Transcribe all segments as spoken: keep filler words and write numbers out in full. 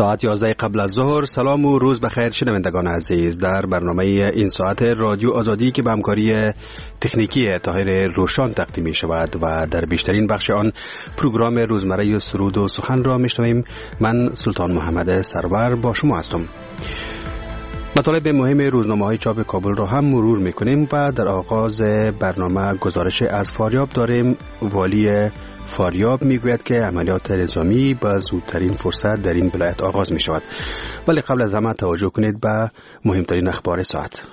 ساعت یازده قبل از ظهر. سلام و روز بخیر شنوندگان عزیز. در برنامه این ساعت رادیو آزادی که به همکاری تکنیکی طاهر روشان تقدیم می شود و در بیشترین بخش آن پروگرام روزمره سرود و سخن را می شنویم. من سلطان محمد سرور با شما هستم. مطالب مهم روزنامه‌های چاپ کابل را هم مرور می‌کنیم و در آغاز برنامه گزارش از فاریاب داریم. والی فاریاب میگوید که عملیات نظامی با زودترین فرصت در این ولایت آغاز می‌شود. ولی قبل از همه توجه کنید به مهمترین اخبار ساعت.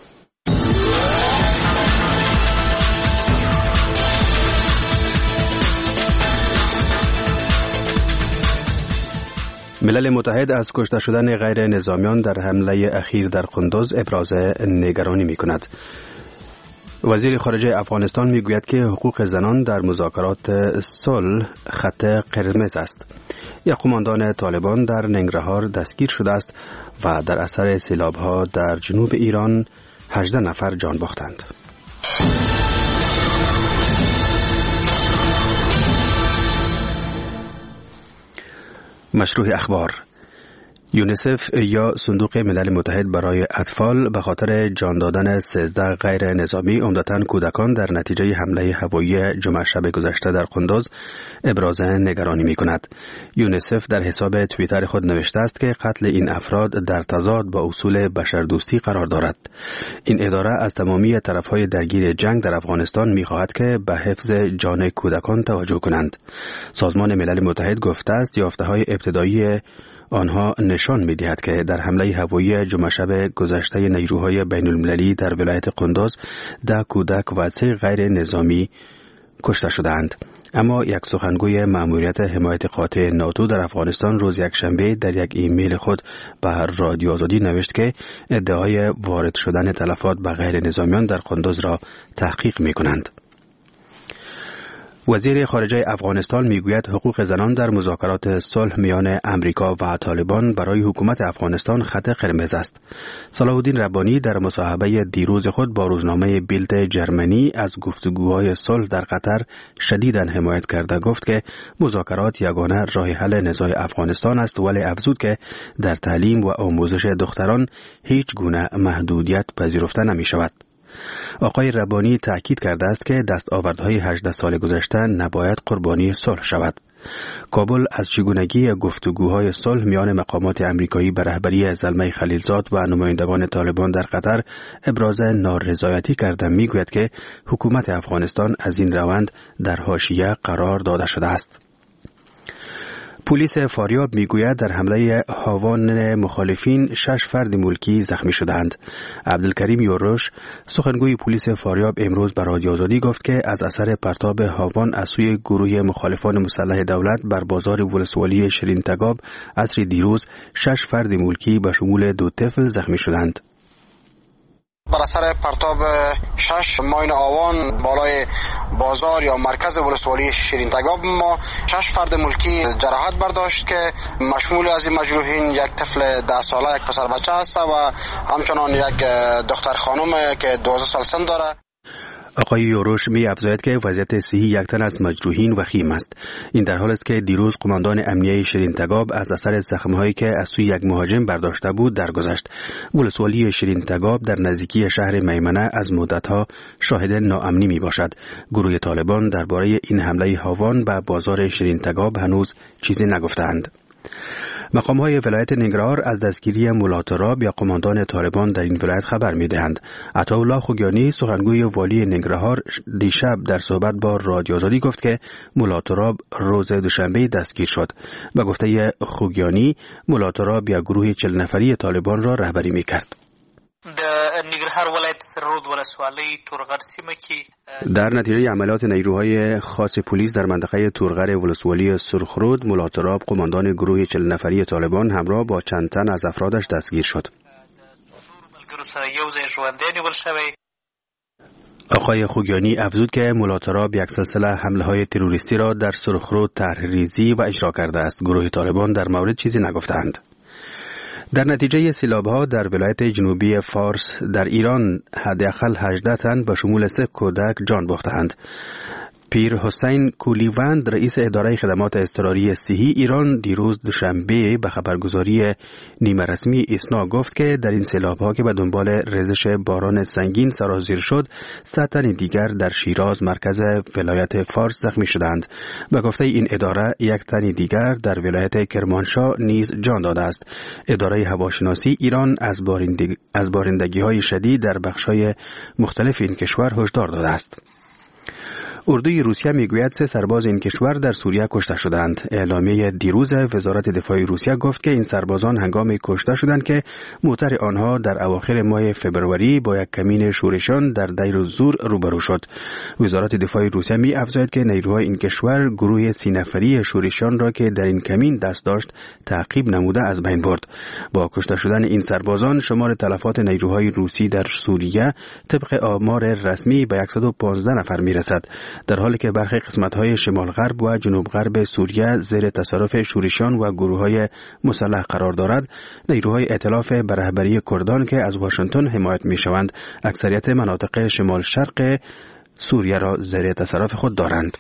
ملل متحد از کشته شدن غیر نظامیان در حمله اخیر در قندوز ابراز نگرانی می کند. وزیر خارجه افغانستان می گوید که حقوق زنان در مذاکرات صلح خط قرمز است. یک قماندان طالبان در ننگرهار دستگیر شده است و در اثر سیلاب‌ها در جنوب ایران هجده نفر جان باختند. مشروع اخبار. یونیسف یا صندوق ملل متحد برای اطفال به خاطر جان دادن سیزده غیر نظامی عمدتاً کودکان در نتیجه حمله هوایی جمعه شب گذشته در قندوز ابراز نگرانی می کند. یونیسف در حساب توییتر خود نوشته است که قتل این افراد در تضاد با اصول بشردوستی قرار دارد. این اداره از تمامی طرفهای درگیر جنگ در افغانستان می خواهد که به حفظ جان کودکان توجه کنند. سازمان ملل متحد گفته است یافته‌های ابتدایی آنها نشان می‌دهد که در حمله هوایی جمعه شب گذشته نیروهای بین‌المللی در ولایت قندوز ده کودک و سه غیر نظامی کشته شدند. اما یک سخنگوی مأموریت حمایت قاطع ناتو در افغانستان روز یکشنبه در یک ایمیل خود به رادیو آزادی نوشت که ادعای وارد شدن تلفات به غیر نظامیان در قندوز را تحقیق می‌کنند. وزیر خارجه افغانستان میگوید حقوق زنان در مذاکرات صلح میان امریکا و طالبان برای حکومت افغانستان خط قرمز است. صلاح الدین ربانی در مصاحبه دیروز خود با روزنامه بیلد جرمنی از گفتگوهای صلح در قطر شدیداً حمایت کرده گفت که مذاکرات یگانه راه حل نزاع افغانستان است، ولی افزود که در تعلیم و آموزش دختران هیچ گونه محدودیت پذیرفته نمی شود. آقای ربانی تأکید کرده است که دستاوردهای هجده سال گذشته نباید قربانی صلح شود. کابل از چگونگی گفتگوهای صلح میان مقامات امریکایی به رهبری زلمه خلیلزاد و نمایندگان طالبان در قطر ابراز نارضایتی کرده میگوید که حکومت افغانستان از این روند در حاشیه قرار داده شده است. پلیس فاریاب میگوید در حمله هاوان مخالفین شش فرد ملکی زخمی شدند. عبدالکریم یوروش سخنگوی پلیس فاریاب امروز به رادیو آزادی گفت که از اثر پرتاب هاوان از سوی گروه مخالفان مسلح دولت بر بازار ولسوالی شیرین تگاب عصر دیروز شش فرد ملکی به شمول دو طفل زخمی شدند. بر اثر پرتاب شش ماین آوان بالای بازار یا مرکز ولسوالی شیرین تگاب ما شش فرد ملکی جراحت برداشت که مشمول از این مجروحین یک طفل ده ساله، یک پسر بچه است و همچنان یک دختر خانم که دوازده سال سن داره. آقای یوروش می افزاید که وضعیت صحی یک تن از مجروحین وخیم است. این در حالی است که دیروز قماندان امنیه شیرین تگاب از اثر زخم‌هایی که از سوی یک مهاجم برداشته بود درگذشت. ولسوالی شیرین تگاب در نزدیکی شهر میمنه از مدت‌ها شاهد ناامنی می باشد. گروه طالبان درباره این حمله هاوان به بازار شیرین تگاب هنوز چیزی نگفتند. مقام‌های ولایت ننگرهار از دستگیری مولا تراب یا قماندان طالبان در این ولایت خبر می‌دهند. عطاالله خوگیانی سخنگوی والی ننگرهار دیشب در صحبت با رادیو آزادی گفت که مولا تراب روز دوشنبه دستگیر شد. به گفته خوگیانی مولا تراب یا گروه چهل نفری طالبان را رهبری می‌کرد. د ننګرهار ولایت سرود ولسوالۍ تورغر سیمه کې در نتیجه عملیات نیروهای خاص پلیس در منطقه تورغر ولسوالی سرخرود مولا تراب قماندان گروه چهل نفری طالبان همراه با چند تن از افرادش دستگیر شد. آقای خوگیانی افزود که مولا تراب یک سلسله حمله های تروریستی را در سرخرود طرح‌ریزی و اجرا کرده است. گروه طالبان در مورد چیزی نگفتند. در نتیجه سیلاب‌ها در ولایت جنوبی فارس در ایران حداقل هجده تن به شمول سه کودک جان باختند. پیر حسین کولیوند رئیس اداره خدمات اضطراری صحی ایران دیروز دوشنبه به خبرگزاری نیمه رسمی ایسنا گفت که در این سیلاب‌ها که به دنبال ریزش باران سنگین سرازیر شد، صد تن دیگر در شیراز مرکز ولایت فارس زخمی شدند. به گفته این اداره یک تن دیگر در ولایت کرمانشاه نیز جان داده است. اداره هواشناسی ایران از بارندگی از بارندگی‌های شدید در بخش‌های مختلف این کشور هشدار داده است. اردوی روسیه میگوید سه سرباز این کشور در سوریه کشته شدند. اعلامیه دیروز وزارت دفاع روسیه گفت که این سربازان هنگام کشته شدند که موتر آنها در اواخر ماه فبروری با یک کمین شورشان در دیر الزور روبرو شد. وزارت دفاع روسیه می افزاید که نیروهای این کشور گروه سی نفری شورشان را که در این کمین دست داشت تعقیب نموده از بین برد. با کشته شدن این سربازان شمار تلفات نیروهای روسی در سوریه طبق آمار رسمی به صد و پانزده نفر می رسد، در حالی که برخی قسمت‌های شمال غرب و جنوب غرب سوریه زیر تصرف شورشیان و گروه‌های مسلح قرار دارد. نیروهای ائتلاف به رهبری کردان که از واشنگتن حمایت می‌شوند، اکثریت مناطق شمال شرق سوریه را زیر تصرف خود دارند.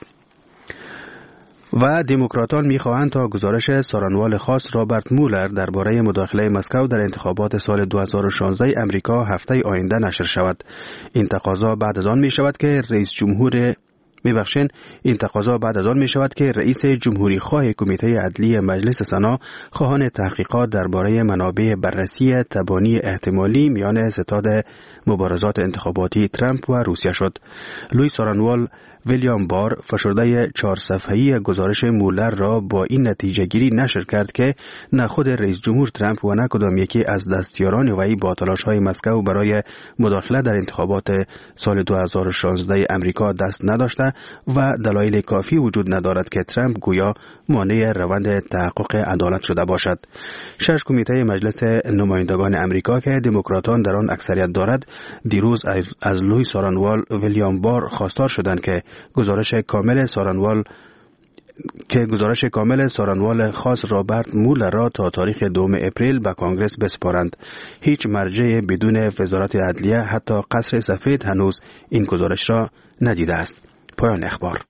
و دموکراتان می‌خواهند تا گزارش سارنوال خاص رابرت مولر درباره مداخله مسکو در انتخابات سال دو هزار و شانزده امریکا هفته آینده نشر شود. این تقاضا بعد از آن می‌شود که رئیس جمهور میبخشین این تقاضا بعد از آن می شود که رئیس جمهوری خواه کمیته عدلی مجلس سنا خواهان تحقیقات درباره منابع بررسی تبانی احتمالی میان ستاد مبارزات انتخاباتی ترامپ و روسیه شد. لوی سارنوال ویلیام بار فشرده چهار صفحه‌ای گزارش مولر را با این نتیجه گیری نشر کرد که نه خود رئیس جمهور ترامپ و نه کدام یکی از دستیاران وی با تلاش‌های مسکو برای مداخله در انتخابات سال دو هزار و شانزده امریکا دست نداشته و دلایل کافی وجود ندارد که ترامپ گویا مانع روند تحقق عدالت شده باشد. شش کمیته مجلس نمایندگان امریکا که دموکراتان در آن اکثریت دارد، دیروز از لوی سارنوال ویلیام بار خواستار شدند که گزارش کامل سارنوال که گزارش کامل سارنوال خاص رابرت مولر را تا تاریخ دوم اپریل به کانگرس بسپارند. هیچ مرجع بدون وزارت عدلیه، حتی قصر سفید، هنوز این گزارش را ندیده است. پایان اخبار.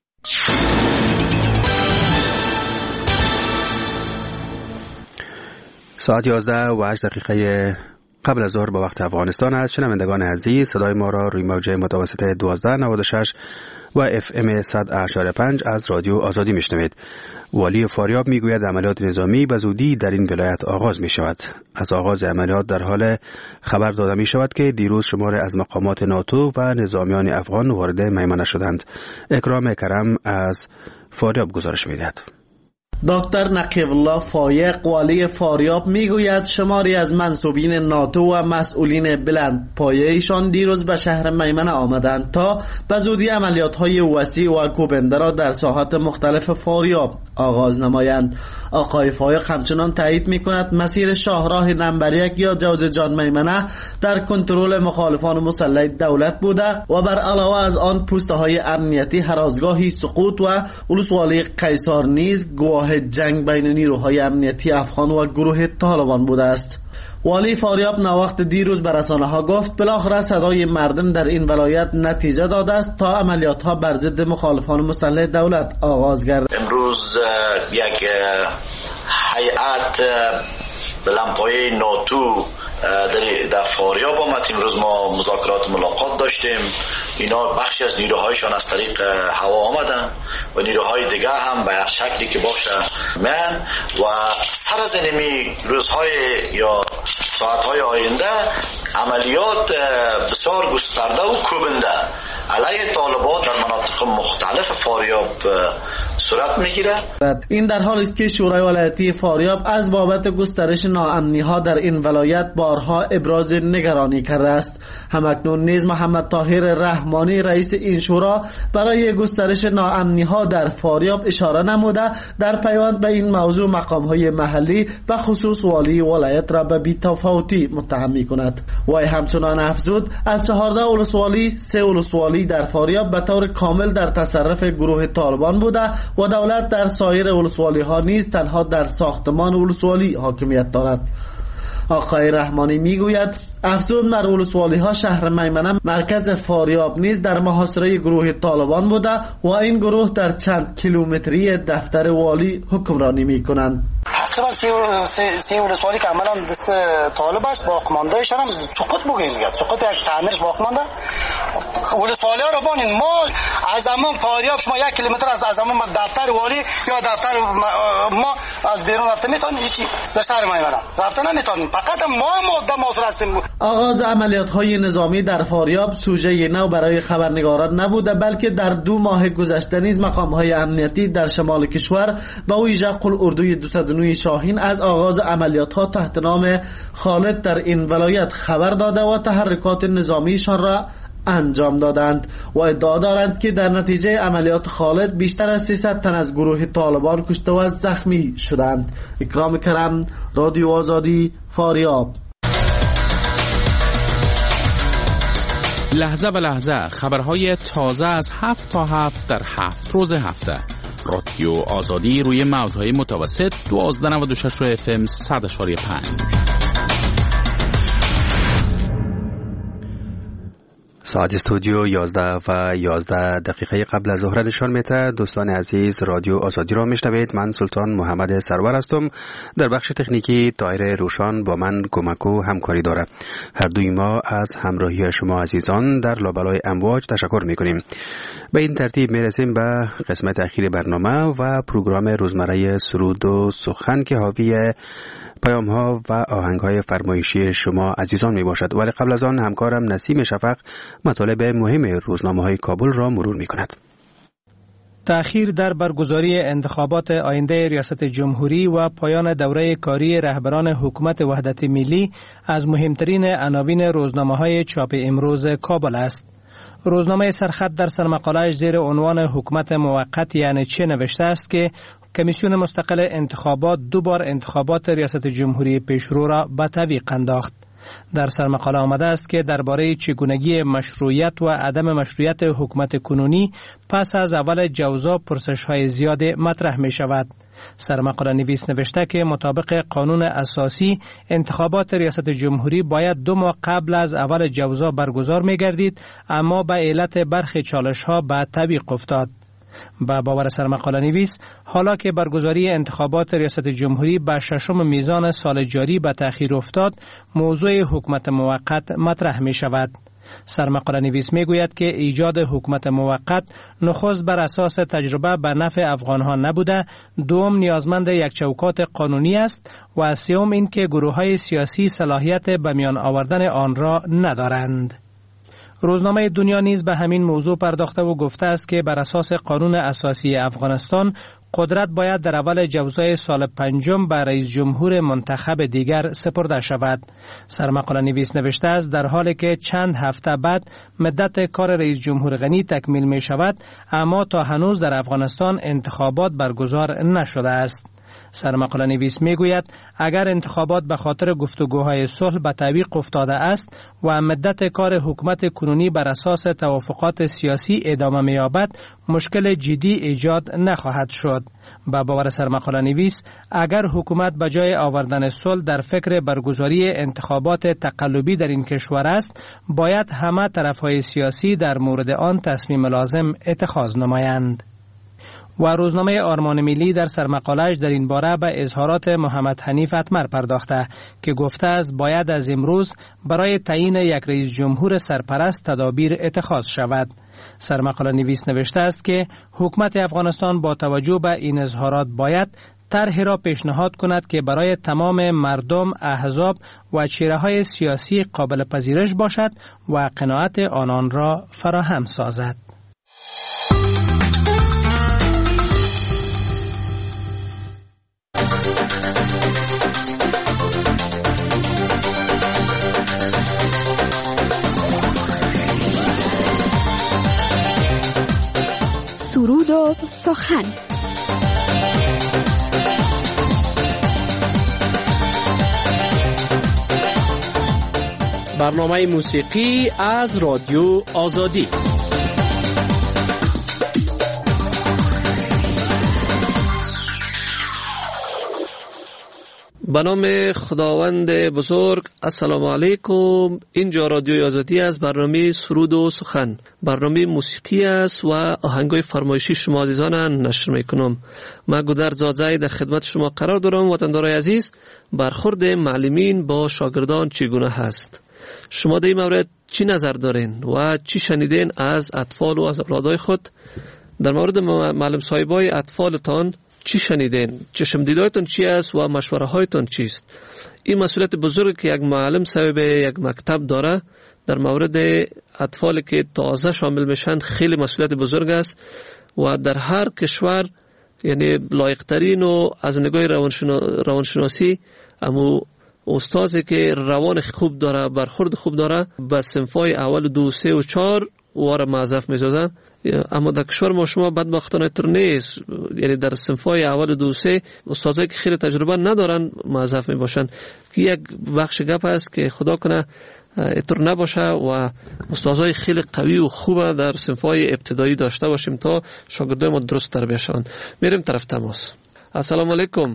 ساعت یازده و هشت دقیقه قبل از ظهر به وقت افغانستان است. شنوندگان عزیز، صدای ما را روی موج متوسط دوازده نود و شش و اف ام صد و اشاره پنج از رادیو آزادی میشنوید. والی فاریاب میگوید عملیات نظامی به زودی در این ولایت آغاز می شود. از آغاز عملیات در حال خبر داده می شود که دیروز شمار از مقامات ناتو و نظامیان افغان وارد میمنه شدند. اکرام کرم از فاریاب گزارش میدهد. دکتر نقیب الله فایق والی فاریاب میگوید شماری از منصوبین ناتو و مسئولین بلند پایه‌ایشان دیروز به شهر میمنه آمدند تا به زودی عملیات‌های وسیع و کوبنده را در ساحات مختلف فاریاب آغاز نمایند. آقای فایق همچنان تایید می‌کند مسیر شاهراه نمبر یک یا جوز جان میمنه در کنترل مخالفان مسلح دولت بوده و بر علاوه از آن پوسته‌های امنیتی هرازگاهی سقوط و ولسوالی قیصر نیز گواه جنگ بین نیروهای امنیتی افغان و گروه طالبان بوده است. والی فاریاب ناوقت دیروز به رسانه‌ها گفت بالاخره صدای مردم در این ولایت نتیجه داده است تا عملیات‌ها بر ضد مخالفان مسلح دولت آغاز گردد. امروز یک هیئت بلندپایه ناتو در در فاریاب آمد. امروز ما مذاکرات ملاقات داشتیم. اینا بخشی از نیروهایشان از طریق هوا آمدن و نیروهای دیگه هم به هر شکلی که باشه من و سر از اینمی روزهای یا ساعتهای آینده عملیات بسیار گسترده و کوبنده علیه طالبان در مناطق مختلف فاریاب صورت میگیره. این در حالی است که شورای ولایتی فاریاب از بابت گسترش ناامنی ها در این ولایت بارها ابراز نگرانی کرده است. همکنون نیز محمد طاهر رحمانی رئیس این شورا برای گسترش ناامنی ها در فاریاب اشاره نموده در پیوند به این موضوع مقام های محلی به خصوص والی ولایت را به بی‌تفاوتی متهم می‌کند. وی همچنان افزود از چهارده ولسوالی سه ولسوالی در فاریاب به طور کامل در تصرف گروه طالبان بوده و دولت در سایر ولسوالی ها نیز تنها در ساختمان ولسوالی حاکمیت دارد. آقای رحمانی میگوید افزون بر ولسوالی ها شهر میمنه مرکز فاریاب نیز در محاصره گروه طالبان بوده و این گروه در چند کیلومتری دفتر والی حکمرانی میکنند. تقریبا سی, سی ولسوالی که عملا دست طالب است با قماندهشان هم سقوط بگوییم دیگه سقوط یک تعمیر با قمانده ولسوالی ها رو بانید. ما از زمان فاریاب شما یک کیلومتر از زمان دفتر والی یا دفتر ما از بیرون رفته میتونیم هیچی در شهر میمنه رفته نمیتونیم فقط ما ماده موصول هستیم. آغاز عملیات های نظامی در فاریاب سوژه نو برای خبرنگاران نبوده بلکه در دو ماه گذشته نیز مقام های امنیتی در شمال کشور با ویژه قلعه‌اردوی دویست و نه شاهین از آغاز عملیات ها تحت نام خالد در این ولایت خبر داده و تحرکات نظامیشان را انجام دادند و ادعا دارند که در نتیجه عملیات خالد بیشتر از سیصد تن از گروه طالبان کشته و زخمی شدند. اکرام کرم، رادیو آزادی، فاریاب. لحظه به لحظه خبرهای تازه از هفت تا هفت در هفت روز هفته. رادیو آزادی روی موجهای متوسط دوازده نود و شش اف ام صد اشاری پنج. ساعت استودیو یازده و یازده دقیقه قبل از ظهر نشان میده. دوستان عزیز رادیو آزادی را میشنوید. من سلطان محمد سرور هستم. در بخش تکنیکی طاهر روشان با من کمک و همکاری داره. هر دوی ما از همراهی شما عزیزان در لابلای امواج تشکر میکنیم. به این ترتیب میرسیم به قسمت اخیر برنامه و پروگرام روزمره سرود و سخن که حاوی پیام ها و آهنگ های فرمایشی شما عزیزان می باشد. ولی قبل از آن همکارم نسیم شفق مطالب مهم روزنامه های کابل را مرور می کند. تأخیر در برگزاری انتخابات آینده ریاست جمهوری و پایان دوره کاری رهبران حکومت وحدت ملی از مهمترین عناوین روزنامه های چاپ امروز کابل است. روزنامه سرخط در سرمقاله‌اش زیر عنوان حکومت موقت یعنی چه نوشته است که کمیسیون مستقل انتخابات دو بار انتخابات ریاست جمهوری پیشرو را به تعویق انداخت. در سرمقاله آمده است که درباره چگونگی مشروعیت و عدم مشروعیت حکومت کنونی پس از اول جوزا پرسش‌های زیاد مطرح می شود. سرمقاله نویس نوشته که مطابق قانون اساسی انتخابات ریاست جمهوری باید دو ماه قبل از اول جوزا برگزار می گردید، اما به علت برخی چالش‌ها به تعویق افتاد. با باور سرمقاله نویس حالا که برگزاری انتخابات ریاست جمهوری به ششم میزان سال جاری به تأخیر افتاد، موضوع حکومت موقت مطرح می شود. سرمقاله نویس می گوید که ایجاد حکومت موقت نخست بر اساس تجربه به نفع افغانها نبوده، دوم نیازمند یک چوکات قانونی است و سوم این که گروه های سیاسی صلاحیت به میان آوردن آن را ندارند. روزنامه دنیا نیز به همین موضوع پرداخته و گفته است که بر اساس قانون اساسی افغانستان قدرت باید در اول جوزای سال پنجم به رئیس جمهور منتخب دیگر سپرده شود. سرمقاله نویس نوشته است در حالی که چند هفته بعد مدت کار رئیس جمهور غنی تکمیل می شود، اما تا هنوز در افغانستان انتخابات برگزار نشده است. سرمقاله نویس می گوید اگر انتخابات به خاطر گفتگوهای صلح به تعویق افتاده است و مدت کار حکومت کنونی بر اساس توافقات سیاسی ادامه می یابد، مشکل جدی ایجاد نخواهد شد. با باور سرمقاله نویس اگر حکومت به جای آوردن صلح در فکر برگزاری انتخابات تقلبی در این کشور است، باید همه طرفهای سیاسی در مورد آن تصمیم لازم اتخاذ نمایند. و روزنامه آرمان ملی در سرمقاله‌اش در این باره به اظهارات محمد حنیف اتمر پرداخته که گفته است باید از امروز برای تعیین یک رئیس جمهور سرپرست تدابیر اتخاذ شود. سرمقاله نویس نوشته است که حکومت افغانستان با توجه به این اظهارات باید طرحی را پیشنهاد کند که برای تمام مردم، احزاب و چهره‌های سیاسی قابل پذیرش باشد و قناعت آنان را فراهم سازد. سرود و سخن. برنامه موسیقی از رادیو آزادی. به نام خداوند بزرگ. السلام علیکم. اینجا رادیوی آزادی است. برنامه سرود و سخن، برنامه موسیقی است و آهنگای فرمایشی شما عزیزان نشر میکنم. من گودر زاده در خدمت شما قرار دارم. وطندارای عزیز، برخورد معلمین با شاگردان چگونه هست؟ شما در این مورد چی نظر دارین و چی شنیدین از اطفال و از اولادای خود؟ در مورد معلم صاحبای اطفالتان چی شنیدین؟ چشم دیدایتان چی است و مشوره هایتان چیست؟ این مسئولیت بزرگی که یک معلم صاحب یک مکتب داره در مورد اطفالی که تازه شامل میشن خیلی مسئولیت بزرگ است و در هر کشور یعنی لایق‌ترین و از نگاه روانشناسی امو استازی که روان خوب داره، برخورد خوب داره، به صنفای اول دو سه و چهار واره موظف میسازن. اما در کشور ما شما بدبختانه تر نیست، یعنی در صنفای اول دو سه استادایی که خیلی تجربه ندارن موظف می باشن که یک بخش گپ است که خدا کنه اینطور نباشه و استادای خیلی قوی و خوبه در صنفای ابتدایی داشته باشیم تا شاگردای ما درست تربیت شوند. میریم طرف تماس. السلام علیکم.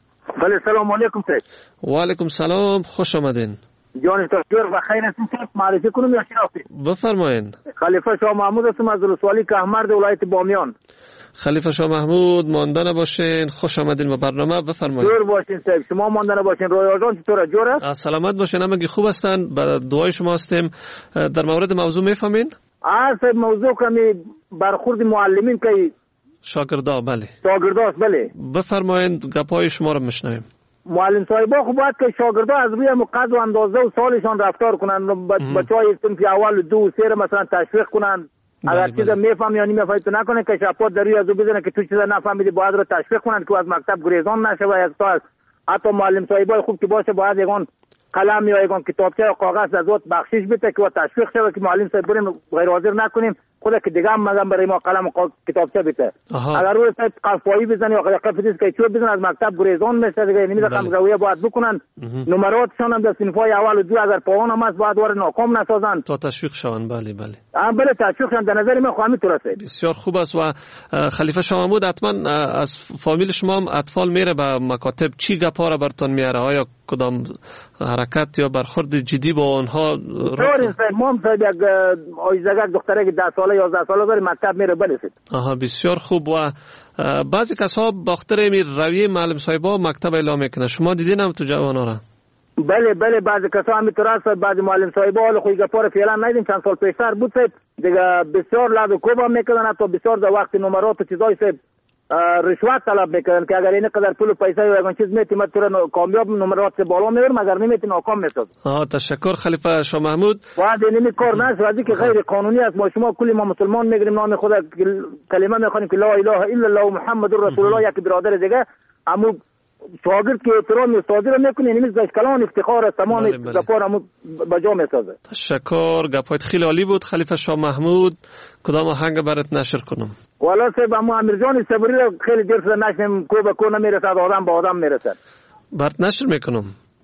بله سلام علیکم سید. و علیکم سلام، خوش آمدین. جان دکتر و خیر هستین سید، معرفی کنم یا شناختی؟ بفرمایین. خلیفه شاه محمود هستم از ولسوالی کهمرد ولایت بامیان. خلیفه شاه محمود مانده نباشین، خوش آمدین به برنامه. بفرمایید. جور باشین صاحب، شما مانده نباشین. رویا جان چطوره؟ جور است؟ سلامت باشین، همگی خوب هستن. به دعای شما هستیم. در مورد موضوع میفهمین؟ آ صاحب، موضوع کمی برخورد معلمین که شاگردا. بله شاگردا است. بله بفرمایید، گپای شما رو میشنویم. معلم صاحبا خب باید که شاگردا از روی قد و اندازه و سالشان رفتار کنن. بچهای صنف اول دو و سه مثلا تشویق کنن. اگر چیزا میفهم یا نمیفهم تو نکنه که شپات در روی ازو بزنه که تو چیزا نفهمیدی، باید رو تشویق کنن که از مکتب گریزان نشه. و از تا حتی معلم صاحبای خوب که باشه باید یگان قلم یا یگان کتابچه یا کاغذ از وقت بخشش بده که تشویق شه که معلم صاحب بریم غیر حاضر نکنیم، خدا که دیگه هم مگم برای ما قلم و کتابچه بده. اگر روی صاحب قفایی بزنی یا قفیدیس که چوب بزنن از مکتب گریزان میشه دیگه. نمیدونم رویه باید بکنن. نمراتشون هم در صنفای اول و دو اگر پایان هم است باید وار ناکام نسازن تا تشویق شون. بله بله ام بله تشویق شون. در نظر من خواهی تو رسید. بسیار خوب است. و خلیفه شاه محمود حتما از فامیل شما هم اطفال میره به مکاتب، چی گپا را برتون میاره؟ آیا کدام حرکت یا برخورد جدی با اونها؟ داریم صاحب، ما هم صاحب یک آیزگک دختره که ده ساله یازده ساله داره مکتب میره. برسید. آها بسیار خوب. و بعضی کسا باختر می رویه معلم صاحبا مکتب اعلام میکنه، شما دیدین هم تو جوانا را؟ بله بله بعضی کسا هم میتونه است. بعضی معلم صاحبا حالا خوی گپار فعلا ندیدیم، چند سال پیشتر بود صاحب دیگه بسیار لعب و کوب هم میکردن، حتی بسیار در وقت نمرات و چیزای صاحب رشوت طلب میکردن که اگر این قدر پول و پیسه یا اون چیز میتیم تو کامیاب نمرات سے بالا میبرم، اگر نمیتیم ناکام میشد. آها تشکر خلیفه شاه محمود. بعد این کار نشه ولی که غیر قانونی است. ما شما کلی ما مسلمان میگیریم نام خدا کلمه میخوانیم که لا اله الا الله محمد رسول الله. یک برادر دیگه اما شاگرد که احترام استادی رو میکنه نمیز اشکالان افتخار تمام گپار هم بجا میسازه. تشکر، گپایت خیلی عالی بود خلیفه شاه محمود. کدام آهنگ برات نشر کنم؟ والا صاحب اما امیر جان صبری رو خیلی دیر شده نشنیم، کو به کو نمیرسد، آدم با آدم میرسد. برات نشر میکنم.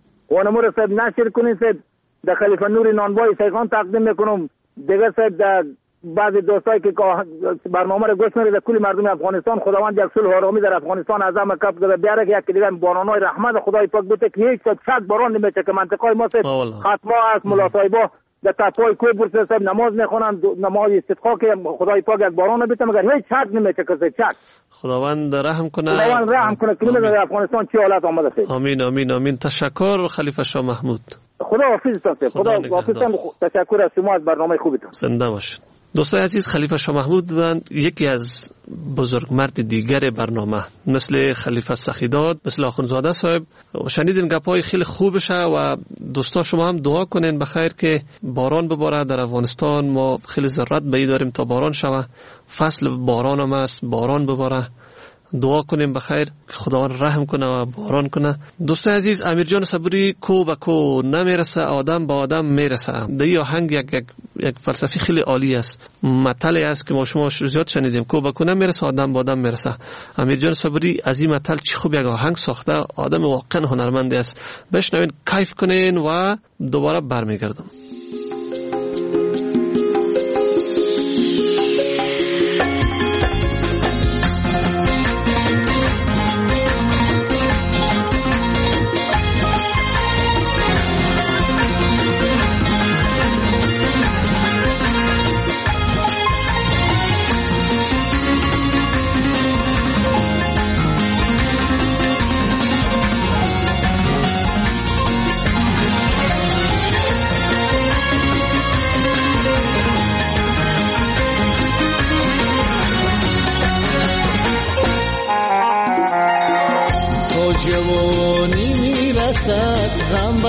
و نمور صاحب نشر کنین صاحب. در خلیفه نوری نانبای سیغان تقدیم میکنم. دیگه صاحب در بعضی دوستایی که برنامه رو گوش می‌کنند کلی مردم افغانستان، خداوند یک صلح آرامی در افغانستان اعظم کپ بده بیاره که یک دیگه بارانای رحمت خدای پاک بده که هیچ شک باران نمیشه که منطقه ما ختما است. ملا صاحبا در تپای کوه برسه صاحب نماز میخونن، نماز استسقا که خدای پاک یک باران بده مگر هیچ شک نمیشه که شک. خداوند رحم کنه. خداوند رحم کنه که در افغانستان چه حالت آمده است. آمین آمین آمین. تشکر خلیفه شاه محمود. خدا حافظتان. خدا حافظتان. تشکر از شما از برنامه خوبتون. زنده باشید. دوستای عزیز، خلیفه شاه محمود و یکی از بزرگمرد دیگر برنامه مثل خلیفه سخیداد، مثل آخوندزاده صاحب. شنیدین گپای خیلی خوبشه و دوستا شما هم دعا کنین بخیر که باران بباره در افغانستان. ما خیلی ضرورت به این داریم تا باران شوه، فصل باران هم است، باران بباره. دعا کنیم بخیر که خداوند رحم کنه و باران کنه. دوستای عزیز، امیر جان صبری کو به کو نمیرسه، آدم با آدم میرسه. در این آهنگ یک یک یک فلسفی خیلی عالی است، متلی است که ما شما زیاد شنیدیم، کو به کو نمیرسه، آدم با آدم میرسه. امیر جان صبری از این متل چی خوب یک آهنگ ساخته، آدم واقعا هنرمند است. بشنوین، کیف کنین و دوباره برمیگردم.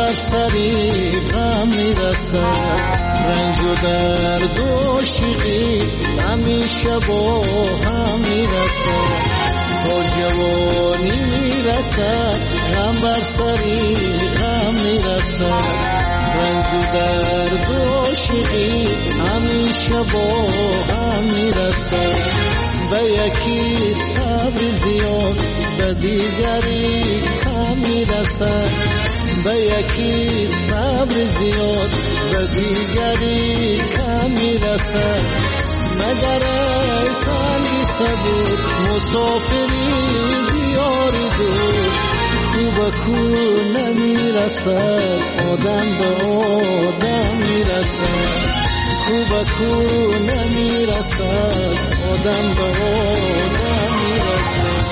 بر سری غم میرسد، رنج و درد و شیقی همیشه با هم میرسد. تا جوانی میرسد غم بر سری غم میرسد، رنج و درد و شیقی همیشه با هم میرسد. به یکی صبر زیاد به دیگری کم میرسد، به یکی صبر زیاد به دیگری کم میرسد. مگر ای سنگی صبور مسافری دیاری دور، کو به کو نمیرسد آدم به آدم میرسد، کو به کو نمیرسد آدم به آدم میرسد.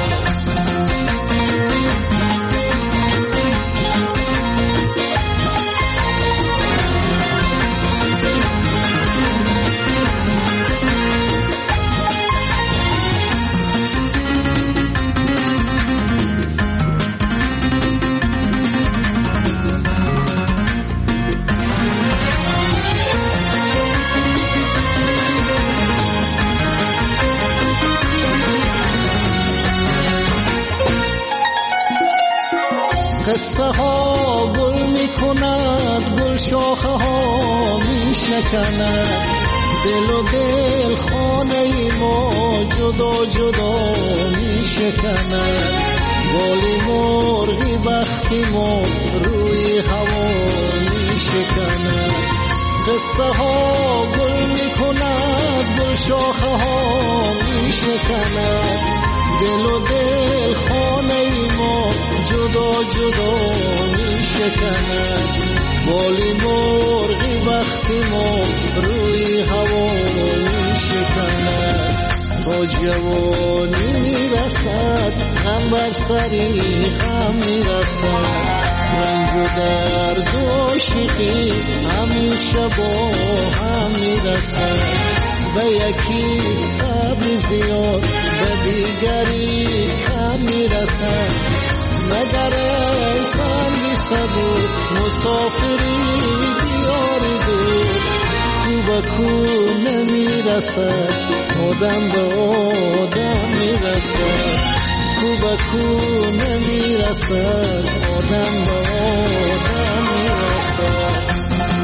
قصه ها گل می کند، گل شاخه ها می شکند، دل و دل خانه ما جدا جدا می شکند. بالی مرغی بختی ما روی هوا می شکند. قصه ها گل می کند، گل شاخه ها می شکند، دل و دل خانه ما جدا جدا می شکند. بالی مرغی وقتی ما روی هوا می شکند. تا جوانی می رسد غم بر سری غم می رسد، رنج و درد و شیقی همیشه با هم می رسد. به یکی صبر زیاد به دیگری کم می رسد. مگر ای سنگی صبور مسافری دیاری دور، کو به کو نمیرسد آدم به آدم میرسد، کو به کو نمیرسد آدم به آدم میرسد.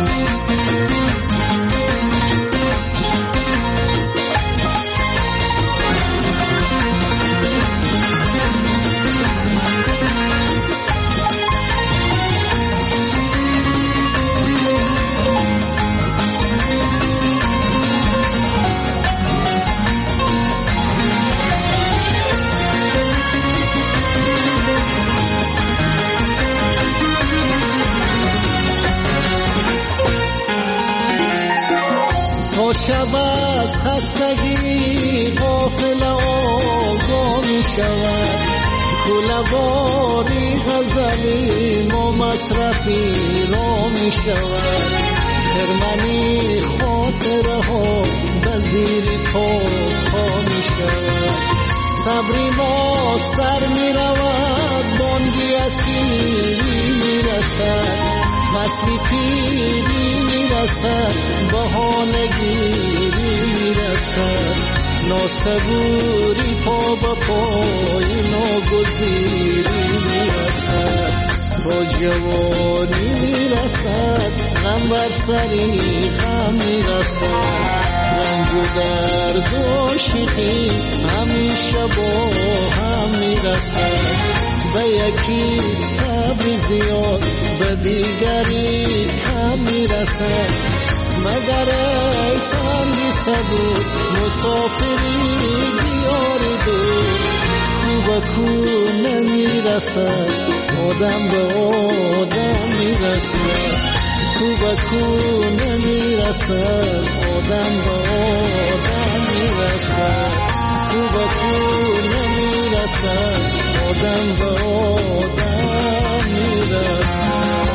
شب از خستگی غافل آگاه می شود، کوله‌واری غزلی ما مصرفی را می شود. خرمنی خاطره ها به زیر پا پا می شود. صبری ما سر می رود، بانگی اسیری می رسد، فصلی پیری می رسد، بهانگیری می رسد. ناسبوری پا با پای ناگزیری می رسد. با جوانی می رسد غم بر سری غم می رسد. رنج و درد و شیقی همیشه با هم می رسد. به یکی صبر زیاد به دیگری کم می رسد. مگر ای سنگی صبور مسافری دیاری دور، کو به کو نمی رسد آدم به آدم می رسد، کو به کو نمی رسد آدم به آدم می رسد، کو به کو نمی رسد آدم به آدم می رسد.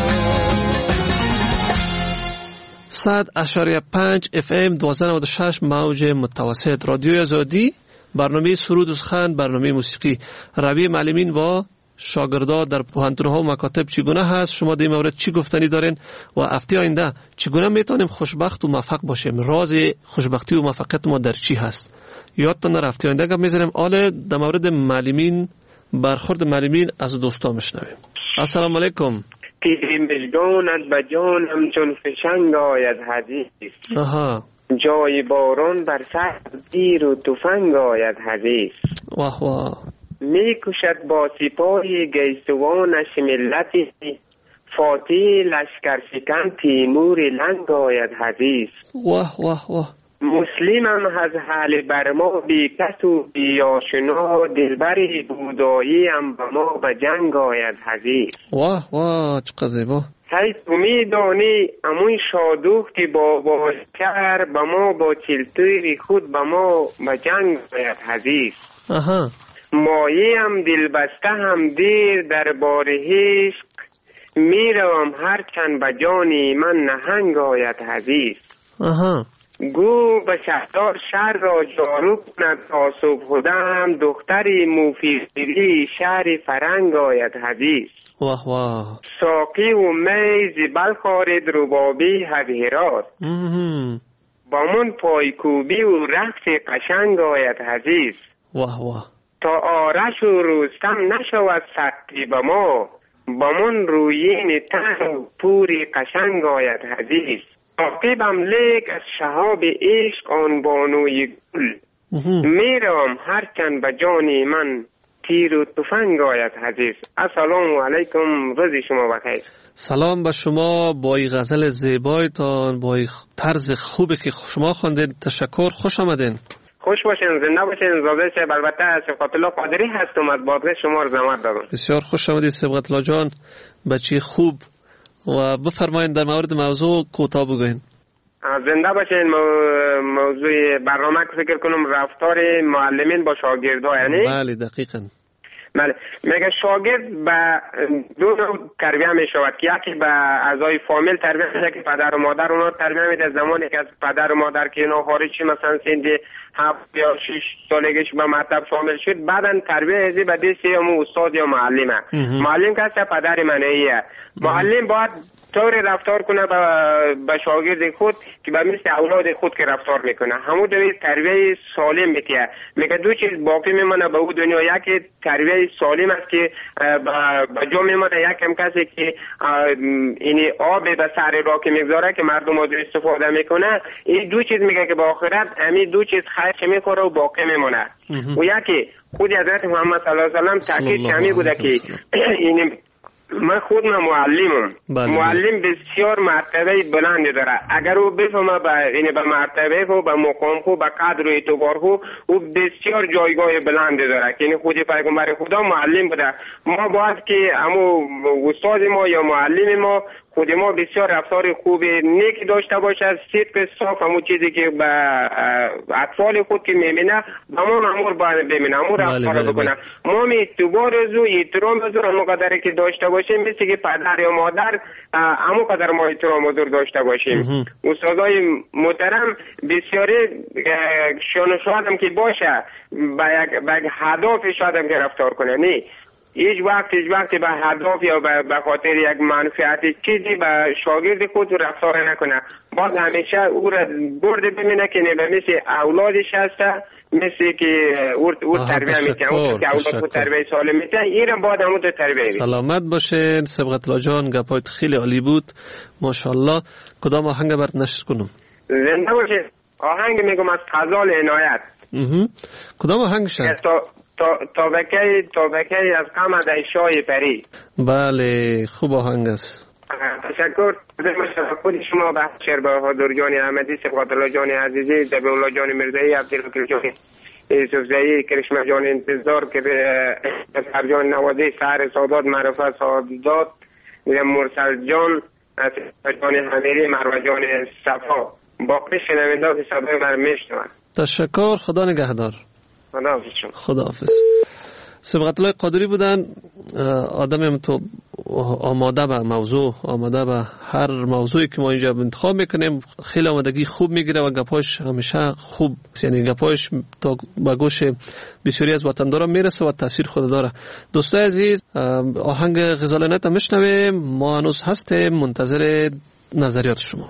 صد اشاریه پنج اف ام دوازده نود و شش موج متوسط رادیوی آزادی، برنامه سرود و سخن، برنامه موسیقی. روی معلمین با شاگردا در پوهنتون‌ها و مکاتب چگونه هست؟ شما در این مورد چی گفتنی دارین و هفته آینده چگونه میتونیم خوشبخت و موفق باشیم؟ راز خوشبختی و موفقیت ما در چی هست؟ یادتون نره هفته آینده گپ می‌زنیم. حالا در مورد معلمین، برخورد معلمین از دوستان میشنویم. السلام علیکم. تیری مژگانت به جانم چون فشنگ آید حدیث. آها. جای باران بر سر تیر و تفنگ آید حدیث. واه واه. می کشد با سپاهی گیسوانش ملتی، فاتح لشکر شکن تیمور لنگ آید حدیث. واه واه واه. مسلمم از حال بر ما بی کس و بی آشنا، دلبری بودایی هم به ما به جنگ آید حدیث. واه واه چقدر زیبا. هی تو می دانی امون شادوختی با باشکر، به ما با چلتوی خود به ما به جنگ آید حدیث. آها. مایه هم دلبسته هم دیر در بار عشق، می روم هرچند به جانی من نهنگ آید حدیث. آها. گو به شهردار شهر را جارو کند تا صبح دم، دختری موفیری شهر فرنگ آید حدیث. واه واه. ساقی و میز بلخارد ربابی هدهرات، با من پایکوبی و رقص قشنگ آید حدیث. واه واه. تا آرش و رستم نشود سختی به ما، با من رویین تن و پوری قشنگ آید حدیث. عاقبم لیک از شهاب عشق آن بانوی گل، میروم هرچند به جانی من تیر و تفنگ آید حدیث. السلام علیکم، روز شما بخیر. سلام به شما با این غزل زیبایتان، با این طرز خوبی که شما خواندید. تشکر، خوش آمدین. خوش باشین، زنده باشین. زاده شب. البته سبقت الله قادری هستم از بادغه شما رو زحمت دادم. بسیار خوش آمدید سبقت الله جان، بچه خوب. و بفرمایید در مورد موضوع کوتاه بگوین. زنده باشین. موضوع برنامه که فکر کنم رفتار معلمین با شاگردها، یعنی بله دقیقاً. بله، میگه شاگرد به دو نوع تربیه می شود که یکی به اعضای فامیل تربیه میشه که پدر و مادر اونا تربیه میده. زمانی که از پدر و مادر که اینا خارجی مثلا سن هفت یا شش سالگیش به مکتب شامل شد، بعدن تربیه ازی به دست یا مو استاد یا معلمه. معلم که پدر منیه. معلم باید طور رفتار کنه با شاگرد خود که به مثل اولاد خود که رفتار میکنه. همون دوی تربیه سالم میتیه. میگه دو چیز باقی میمونه به او دنیا، یکی تربیه سالم است که به جا میمونه، یک هم کسی که اینی آب به سر را که میگذاره که مردم از استفاده میکنه. این دو چیز میگه که با آخرت همین دو چیز خرچ میخوره و باقی میمونه. و یکی خود حضرت محمد صلی الله علیه و سلم تاکید کمی بوده که این من خود من معلمم. بله. معلم بسیار مرتبه بلندی داره. اگر او بفهمه به این به مرتبه خو، به مقام خو، به قدر و اعتبار خو، او بسیار جایگاه بلندی داره که این خود پیغمبر خدا معلم بوده. ما باید که همو استاد ما یا معلم ما خود ما بسیار رفتار خوب نیک داشته باشه، صدق صاف، همون چیزی که به اطفال خود که میبینه با ما امور باید ببینه، امور رفتار بکنه. ما می اعتبار از و احترام از همون قدر که داشته باشیم، مثل که پدر یا مادر همون قدر ما احترام از داشته باشیم. استادای محترم بسیاری شان شادم که باشه با یک هدف شادم که رفتار کنه، نه هیچ وقت هیچ وقت به هدف یا به خاطر یک منفعت چیزی به شاگرد خود رفتار نکنه. باید همیشه او را برده ببینه که نه به مثل اولادش هسته، مثل که او تربیه میکنه، او که اولاد خود تربیه سالم میکنه، این را باید همون تربیه بید. سلامت باشین سبقت الله جان، گپایت خیلی عالی بود ماشاءالله. کدام آهنگ برات نشر کنم؟ زنده باشین. آهنگ میگم از غزال عنایت. کدام آهنگ شد؟ تا تابکه تابکه از غم شای پری. بله خوب آهنگ است. تشکر. خود شما بخشر بهادر جان احمدی، سبقت الله جان عزیزی، ذبیح الله جان مرزایی، عبدالوکیل جان یوسف زئی، کرشمه جان انتظار، که هر جان نوازی، سحر سادات، معرفت سادات، مرسل جان، جان حمیری، مروه جان صفا. باقی شنونده که صدای من میشنون. تشکر. خدا نگهدار. خداحافظ. خداحافظ. سبقت الله قادری بودن آدم تو آماده به موضوع، آماده به هر موضوعی که ما اینجا انتخاب میکنیم، خیلی آمادگی خوب میگیره و گپاش همیشه خوب، یعنی گپاش تا به گوش بسیاری از وطنداران میرسه و تاثیر خود داره. دوستای عزیز، آهنگ غزالانت میشنویم. ما هنوز هستیم منتظر نظریات شما.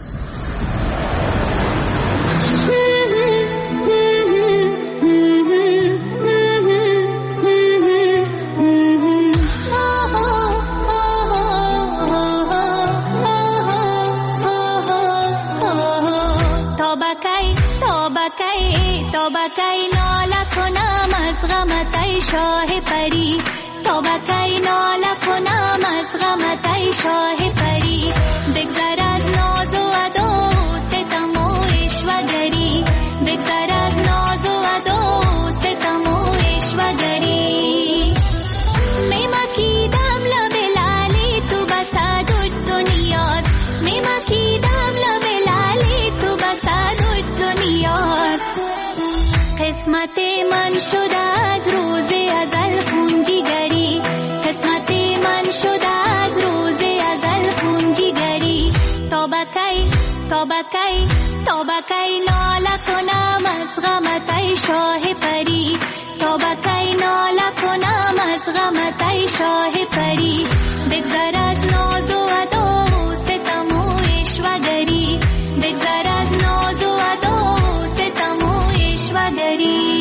توبه کی ناله کنم از غمت ای شاه پری، توبه کی ناله کنم از غمت ای شاه پری. بگذر از ناز و ادا و ستم و عشوه‌گری، بگذر از ناز و ادا و ستم و عشوه‌گری. میمکیدم لب لالی تو بسد عجز و نیاز، میمکیدم لب لالی تو بسد عجز و نیاز. قسمت من شده از روز ازل خونجیگری، قسمت من شده از روز ازل خونجیگری. توبه کی توبه کی توبه کی ناله کنم از غمت ای شاه پری، توبه کی ناله کنم از غمت ای شاه پری. بگذر از ناز و ادا و ستم و عشوه‌گری، بگذر از ناز و ادا و ستم و عشوه‌گری.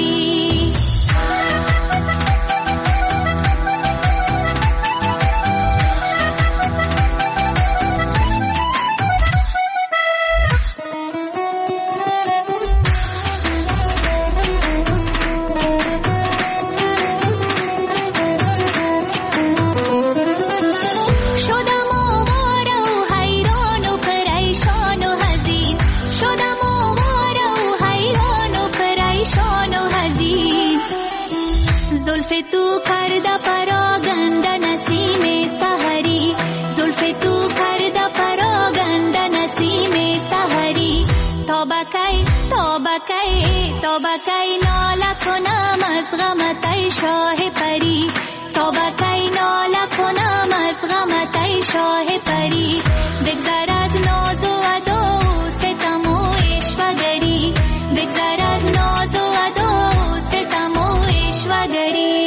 تو کرده پراگند نسیم سحری، زلف تو کرده پراگند نسیم سحری. توبه کی توبه کی توبه کی ناله کنم از غمت ای شاه پری، توبه کی ناله کنم از غمت ای شاه پری. بگذر از ناز و ادا و ستم و عشوه‌گری، بگذر از ناز و ادا و ستم و عشوه‌گری.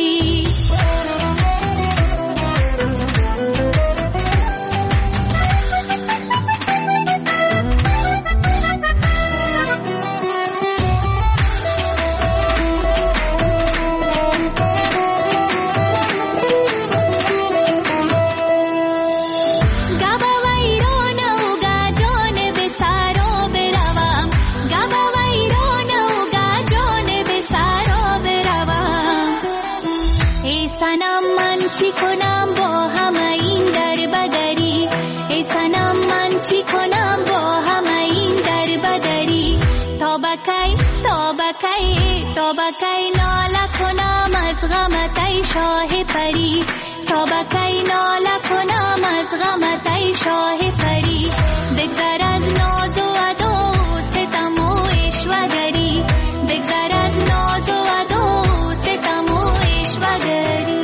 چی کنم با همه این در بدری، ای صنم من چی کنم با همه این در بدری. توبه کی توبه کی توبه کی ناله کنم از غمت ای شاه پری، توبه کی ناله کنم از غمت ای شاه پری. بگذر از ناز و ادا و ستم و عشوه‌گری، بگذر از ناز و ادا و ستم و عشوه‌گری.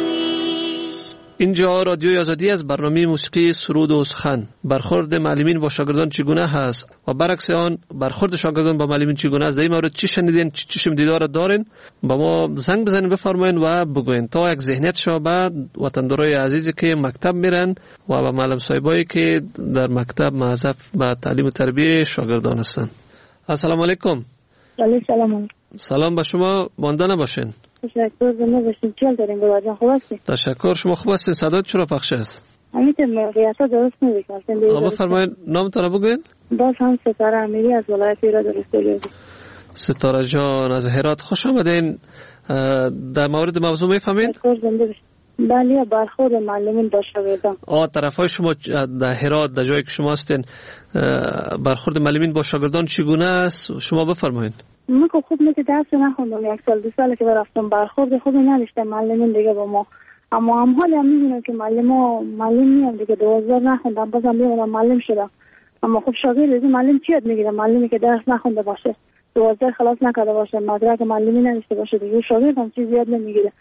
اینجا رادیوی آزادی از برنامه موسیقی سرود و سخن. برخورد معلمین با شاگردان چگونه هست و برعکس آن برخورد شاگردان با معلمین چگونه است؟ در این مورد چی شنیدین، چی چشم دیدار دارین؟ با ما زنگ بزنین، بفرمایین و بگوین تا یک ذهنیت شما بعد وطندارای عزیزی که مکتب میرن و با معلم صاحبایی که در مکتب معذف به تعلیم و تربیت شاگردان هستن. السلام علیکم. علیکم سلام. سلام به شما، مانده نباشین. تشکر زنده باشین. چیل دارین بابا جان، خوب هستین؟ تشکر، شما خوب هستین؟ صدات چرا پخش است؟ امیتم قیاسا درست نمیکنم. آقا فرمایید نامتون رو بگوین. باز هم ستاره امیری از ولایت ایران درست. ستاره جان از هرات خوش آمدین. در مورد موضوع میفهمین؟ تشکر زنده باشین. بله، برخورد معلمین با شاگردان. آ طرفای شما در هرات، در جایی که شما هستین، برخورد معلمین با شاگردان چگونه است؟ شما بفرمایید. من که خوب میگه درس نخوندم، یک سال دو سال که رفتم، برخورد خوبی نداشتم معلمین دیگه با ما. اما هم حالی هم میبینم که معلم معلم میام دیگه، دوازده نخوندم بازم میام معلم شدم. اما خب شاگرد معلم چی یاد میگیره؟ معلمی که درس نخونده باشه، دوازده خلاص نکرده باشه، مدرک معلمی نداشته باشه دیگه، شاگرد هم چیزی یاد نمیگیره.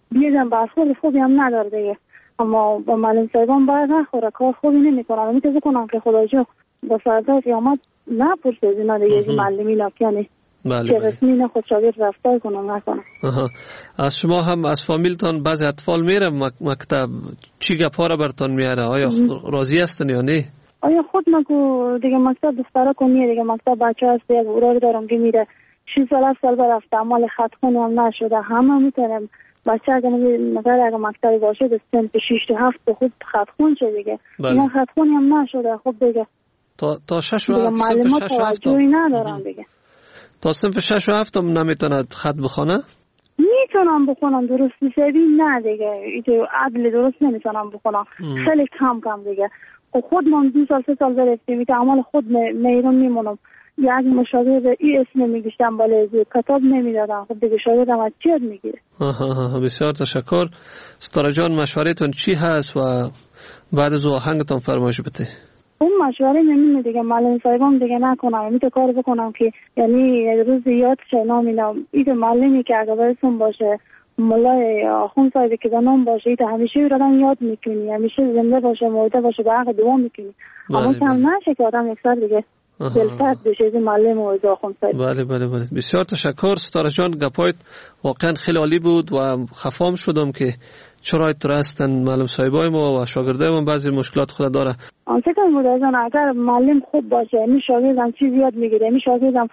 بیادم برخورد خوبی هم نداره دیگه. اما با معلم صاحبان باید نخوره، کار خوبی نمیکنن. میتونم کنم که خدا جو با فردا قیامت نپرسه از اینا دیگه از معلمی لاکیانی بله که رسمی نه خود شاگرد رفتار کنم نکنم. از شما هم از فامیلتان بعضی اطفال میره مکتب، چی گپا را برتان میاره؟ آیا راضی هستن یا نه؟ آیا خود مگو دیگه مکتب دخترا کنیه دیگه مکتب بچه هست یک اوراد دارم که میره شیش سال هفت سال برفته عمال خطخونی هم نشده. همه میتونم بچه اگه نظر اگه مکتبی باشه به سنت شیش تا هفت به خود خطخون شه دیگه. اینا خطخونی هم نشده. خب دیگه تا تا شش و هفت معلومات توجهی ندارم دیگه. تا صنف شش و هفت هم نمیتوند خط بخونه؟ میتونم بخونم درست حسابی نه دیگه. ایده عدل درست نمیتونم بخونم. خیلی کم کم دیگه. خود من دو سال سه سال برفتیم ایده عمال خود میرون میمونم. یک مشاور ای اسم نمیگیشتم بالا کتاب نمیدادم. خب دیگه شاگردم از چی یاد میگیره؟ آها بسیار تشکر. ستاره جان مشورهتون چی هست و بعد از آهنگتون فرمایش بده. اون مشوره نمیدونم دیگه معلم صاحبم دیگه نکنم میتونم کار بکنم که یعنی روز یاد چه نامینم ایده معلمی که اگه برسون باشه مولای آخون صاحبی که نام باشه ایده همیشه ایرادم یاد میکنی همیشه زنده باشه مرده باشه به حق دوام میکنی. اما کم نشه که آدم یک سر دیگه دلسرد بشه از معلم و از آخون صاحبی. بله بله بله بسیار تشکر ستاره جان. گپایت واقعا خیلی عالی بود و خفام شدم که چرا تو هستن معلم صاحبای ما و شاگردای ما بعضی مشکلات خود داره. آن فکر بود از اون اگر معلم خوب باشه این شاگردم چیز یاد میگیره. این شاگردم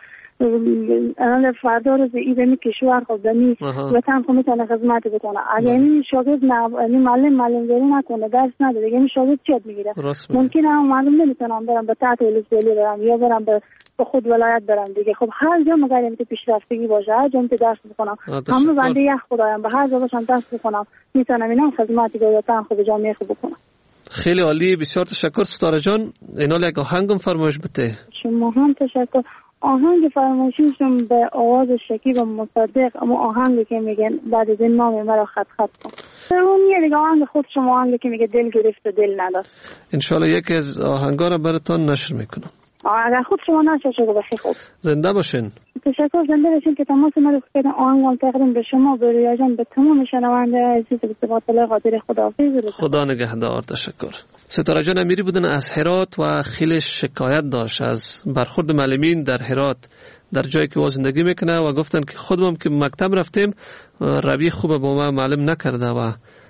الان فردا روز ایده می کشور خود دمی وطن خود میتونه خدمت بکنه. اگر این شاگرد این معلم معلم داری نکنه درس نداره این شاگرد چی یاد میگیره؟ ممکنه هم معلم نمیتونم برم به تحت ولسوالی برم یا برم به به خود ولایت برم دیگه. خب هر جا مگر اینکه پیشرفتگی باشه هر جا اینکه درس بخونم همه بنده یک خدایم به هر جا باشم درس بخونم میتونم اینا خدمتی به وطن خود جامعه خود بکنم. خیلی عالی بسیار تشکر ستاره جان. اینا یک آهنگم فرمایش بده. شما هم تشکر. آهنگ فرمایشیشون به آواز شکیب و مصدق اما آهنگی که میگن بعد از این نام مرا خط خط کن. اون یه دیگه آهنگ خود شما آهنگی که میگه دل گرفت و دل نداد. انشالله یکی از آهنگا رو براتون نشر میکنم. اگر خود شما نشه شده بخی خوب. زنده باشین. تشکر. زنده باشین که تماس ما رو کردن آهنگ تقدیم به شما به رویا جان به تمام شنونده عزیز به صفات الله قادر خداحافظ. خدا نگهدار. تشکر. ستاره جان امیری بودن از هرات و خیلی شکایت داشت از برخورد معلمین در هرات در جایی که او زندگی میکنه و گفتن که خودمون که مکتب رفتیم روی خوب با ما معلم نکرده و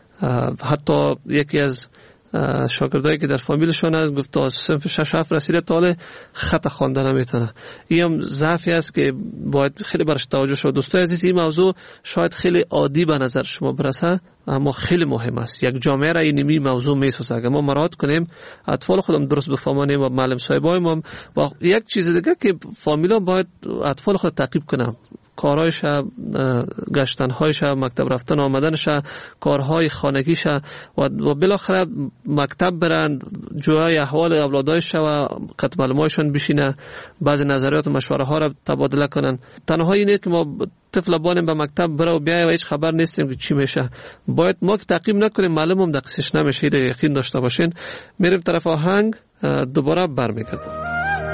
حتی یکی از شاگردایی که در فامیلشون هست گفت تا صنف شش هفت رسیده تا خط خوانده نمیتونه. این هم ضعفی است که باید خیلی برش توجه شد. دوستای عزیز این موضوع شاید خیلی عادی به نظر شما برسه اما خیلی مهم است. یک جامعه را این نمی موضوع میسازه. اگر ما مراعات کنیم اطفال خودم درست بفهمانیم و معلم صاحبای ما و یک چیز دیگه که فامیلا باید اطفال خود تعقیب کنن کارهایش، گشتنهایش، مکتب رفتن آمدنش، کارهای خانگیش و بالاخره مکتب برن جوهای احوال اولادایش و کتب معلومایشان بشینه بعضی نظریات و مشوره ها را تبادله کنن. تنها اینه که ما طفل بانیم به مکتب بره و بیای و هیچ خبر نیستیم که چی میشه. باید ما که تعقیب نکنیم معلم هم دقیقش نمیشه. اینو یقین داشته باشین. میریم طرف آهنگ دوباره برمیگردیم.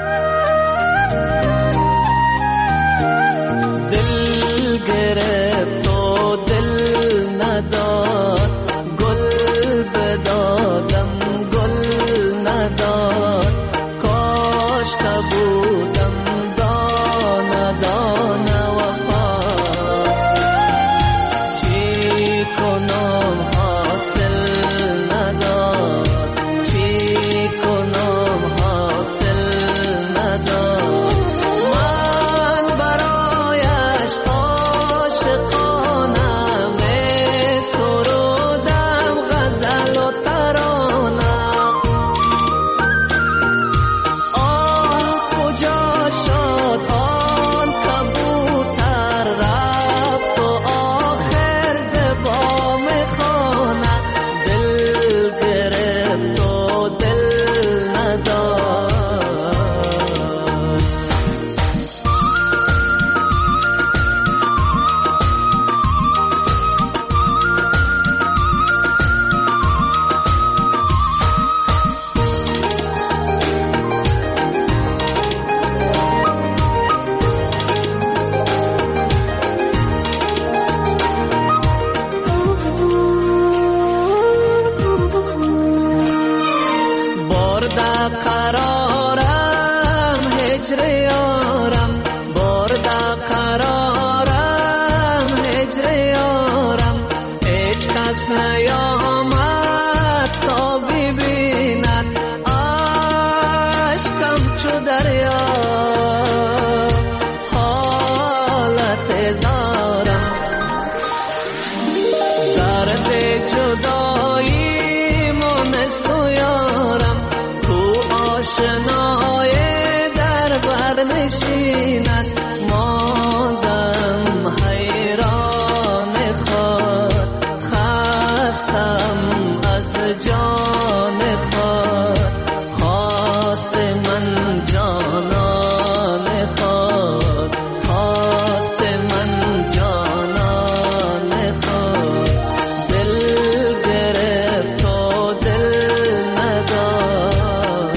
گرفت و دل نداد گل بدادم گل نداد کاش بودم دانه دانه وفا چی کنم حاصل نداد چی کنم حاصل نداد همچو دریا حالت زارم درد جدایی مونس و یارم کو آشنای در بر نشیند مادم حیران خود خستم از جان خود خواست من جانان خود خواست من جانان خود دل گرفت و دل نداد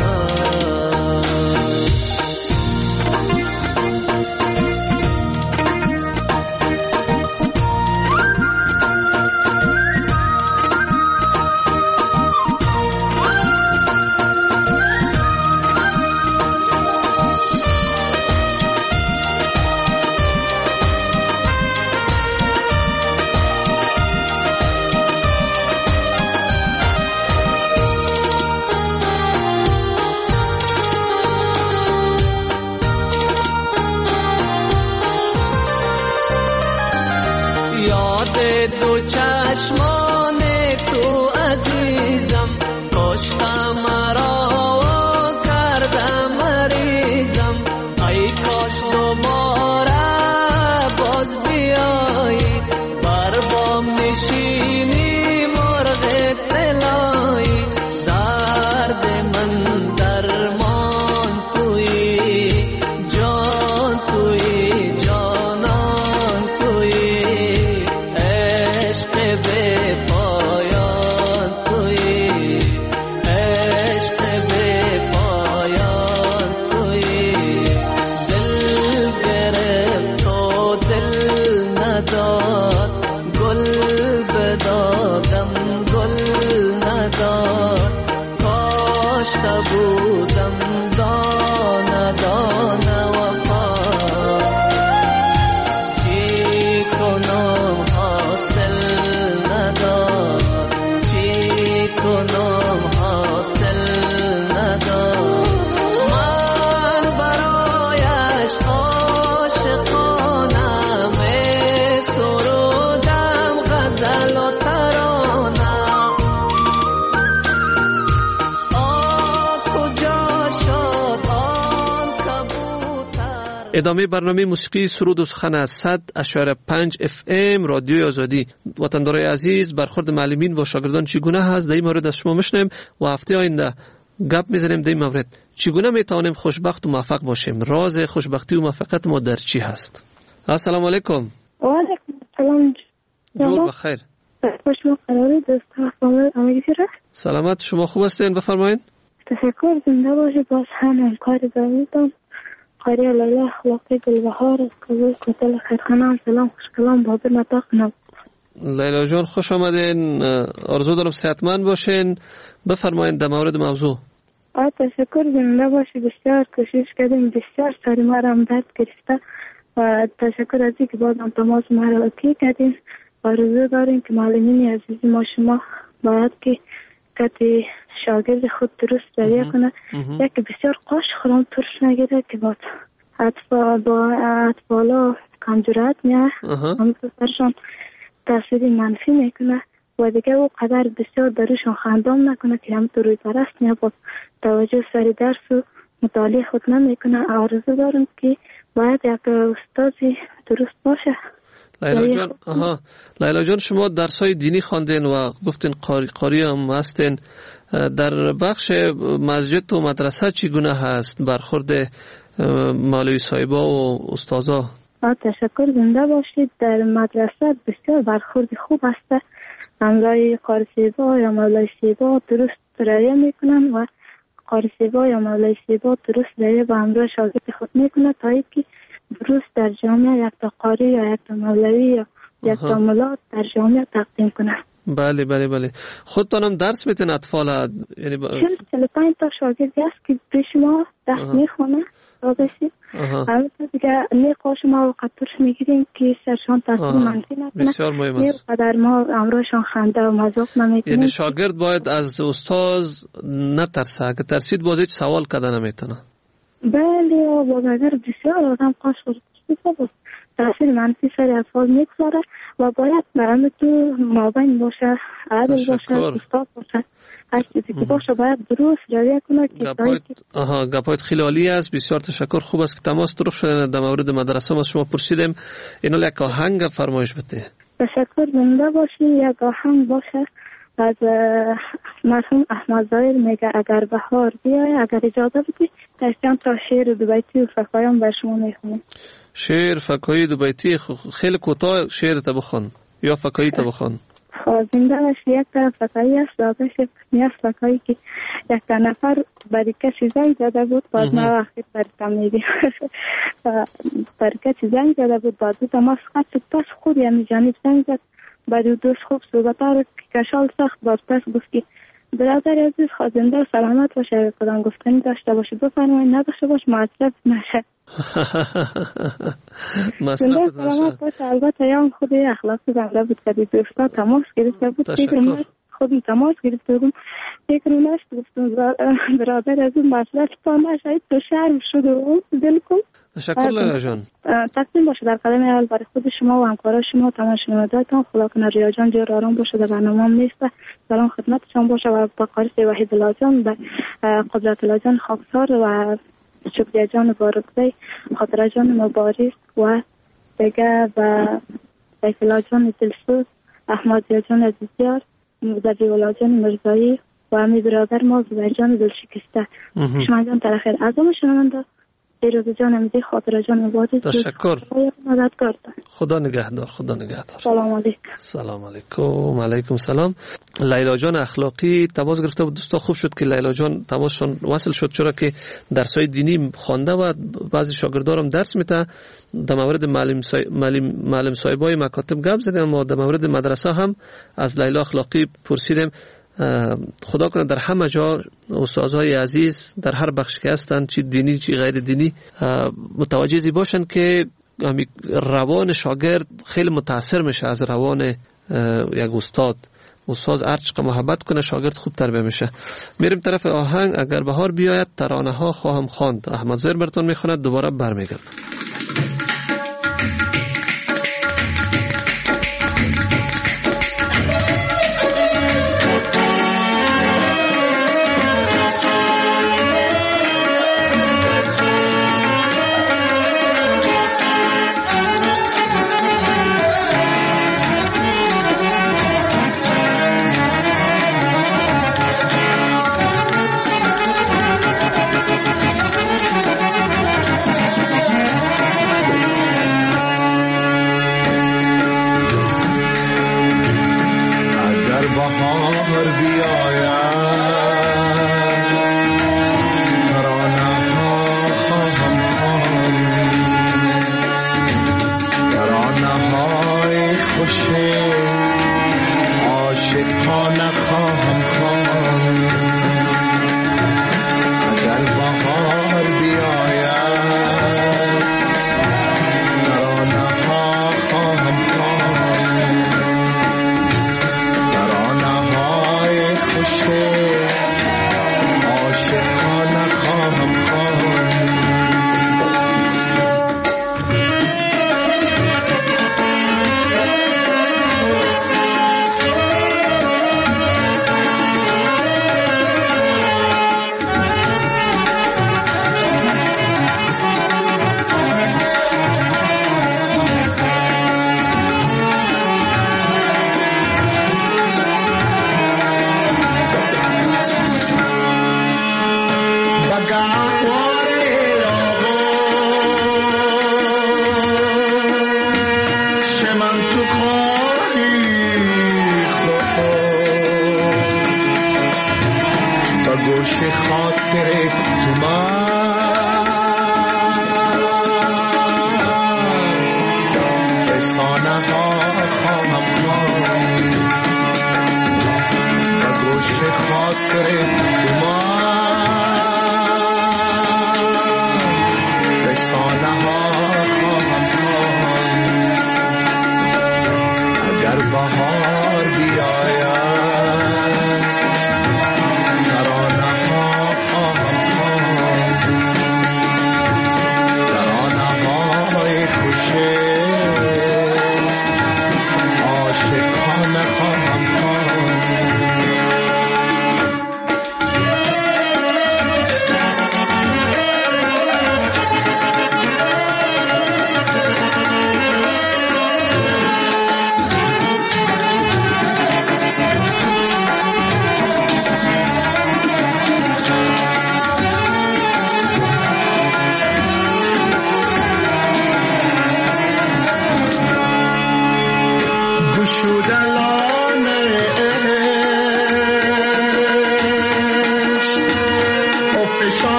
یاد دو چشمان تو عزیزم کشتم مرا و کردم مریضم ای کاش دوباره باز بیایی بر بام نشینی مرغ طلایی درد من درمان تویی جان تویی جانان تویی عشق به پایان تویی عشق به پایان تویی دل گرفت و دل نداد گل بدادم گل نداد کاشته بودم دانه دانه وفا چی کنم حاصل نداد چی کنم حاصل نداد من برایش عاشقانه می سرودم غزل و ترانه آه کجا شد آن کبوتر. ادامه برنامه موسیقی سرود و سخن از صد اشاره پنج اف ام رادیوی آزادی. وطندارای عزیز، برخورد معلمین با شاگردان چگونه هست؟ در این مورد از شما میشنیم و هفته آینده گپ میزنیم در این مورد چگونه میتوانیم خوشبخت و موفق باشیم. راز خوشبختی و موفقیت ما در چی هست؟ السلام علیکم. و علیکم السلام. جور بخیر. خوش مقراری دوست فامیل همگی چرا؟ سلامت، شما خوب هستین؟ بفرمایید. تشکر، زنده باشی. باز هم همکار دامیدم قاری الله اخلاقی گلبهار از کابل کتل خیرخانه هم سلام خوشکلام بابر نطاق نب. لیلا جان خوش آمدین. آرزو دارم صحتمند باشین. بفرمایید در مورد موضوع. آه تشکر، زنده باشی. بسیار کوشش کردیم، بسیار سری ما را هم درد گرفته و تشکر از اینکه بازم تماس ما را اوکی کردین. آرزو داریم که معلمین عزیز ما شما باید که کتی شاگرد خود درست رویه کنه. یکی بسیار قاش خورم ترش نگیره که با اطفال با اطفالا کمجرات میه همون سرشان تاثیر منفی میکنه و دیگه او قدر بسیار دروشان خندام نکنه که هم روی پرست میه با توجه سری درس و مطالعه خود نمیکنه. آرزو دارم که باید یک استازی درست باشه. لیلا جان، آها، لیلا جان شما درسای دینی خواندین و گفتین قاری, قاری هم هستین. در بخش مسجد و مدرسه چگونه هست برخورد مولوی صاحبا و استادا؟ تشکر، زنده باشید. در مدرسه بسیار برخورد خوب است. امرای قاری صاحبا یا مولوی صاحبا درست رعایت میکنن و قاری صاحبا یا مولوی صاحبا درست رعایت با امرای شاگرد خود میکنه تا اینکه درست در جامعه یک تا قاری یا یک تا مولوی یا یک تا ملا در جامعه تقدیم کنه. بله بله بله. خودتانم درس میتین اطفال؟ یعنی با... چل چل و پنج تا شاگردی هست که پیش ما درس میخونه رابطی. البته دیگه نیقاش ما وقت ترش میگیریم که سرشان تاثیر منفی نکنه. بسیار مهم است. قدر ما امروشان خنده و مذاق نمیکنیم. یعنی شاگرد باید از استاد نترسه، که ترسید باز هیچ سوال کردن نمیتونه. بله و با نظر بسیار آدم قاش بود تاثیر منفی سر اطفال میگذاره و باید برام تو مابین باشه، عادل باشه، استاد باشه، هر چیزی که باشه باید درست جاری کنه. گپایت آها گپایت خیلی عالی است. بسیار تشکر. خوب است که تماس درست شده. در مورد مدرسه ما شما پرسیدم، اینو یک آهنگ فرمایش بده. تشکر. زنده باشی. یک آهنگ باشه از مرحوم احمد ظاهر میگه اگر بهار بیای، اگر اجازه بدی چند تا شعر دو بیتی و فکایان بر شما میخونم. شعر فکایی دو بیتی خیلی کوتاه شعر تا بخون یا فکایی تا بخون. زنده باشی. یک طرف فکایی است، دادش یک فکایی که یک نفر برای کسی زنگ زده بود، بعد ما وقتی برکم میدیم برای کسی زنگ زده بود، بعد دو تماس خط شد، پس خود یعنی جانب زنگ زد، بعد دوست خوب صحبت ها رو که کشال سخت بعد پس گفت که برادر عزیز خواهد سلامت باشه، کدام گفتنی داشته باشه بفرمایید، نداشته باش مصرف نشه. مصرف سلامت باشه. البته یا خود اخلاقی زنده بود که دوستا تماس گرفته بود، فکر خودم تماس گرفته بودم، فکر نشد گفتم برادر عزیز مصرف تا نشه، تو شرم شده و دل کن. تشکر لیلا جان. تقدیم باشه در قدم اول برای خود شما و همکارای شما، تمام شنوندگان. خدا کنه ریا جان جور آرام باشه، در برنامه نیست. سلام خدمتشان باشه و با قارس وحید الله جان، به قدرت الله جان خاکسار و شکریه جان بارکزی، خاطر جان مبارک و دیگه و سیف الله جان دلسوز، احمد جان عزیزیار، مقدری الله جان مرزایی و امی برادر ما زبیر جان دلشکسته. شما جان ترخیر عظم شنونده ایروز جان امیدی، خاطر جان مبارک. تشکر. مددگار. خدا نگهدار. خدا نگهدار. سلام علیکم. سلام علیکم. علیکم سلام. لیلا جان اخلاقی تماس گرفته بود. دوستا خوب شد که لیلا جان تماسشون وصل شد، چرا که درسای دینی خوانده و بعضی شاگردارم درس میته. در مورد معلم سای... معلم معلم صاحبای مکاتب گپ زدیم، ما در مورد مدرسه هم از لیلا اخلاقی پرسیدیم. خدا کنه در همه جا استادهای عزیز در هر بخش که هستن، چی دینی چی غیر دینی، متوجه باشن که روان شاگرد خیلی متاثر میشه از روان یک استاد. استاد هر چقدر محبت کنه شاگرد خوب تربیه میشه. میریم طرف آهنگ. اگر بهار بیاید ترانه ها خواهم خواند. احمد ظاهر براتون میخواند، دوباره برمیگردم. خوش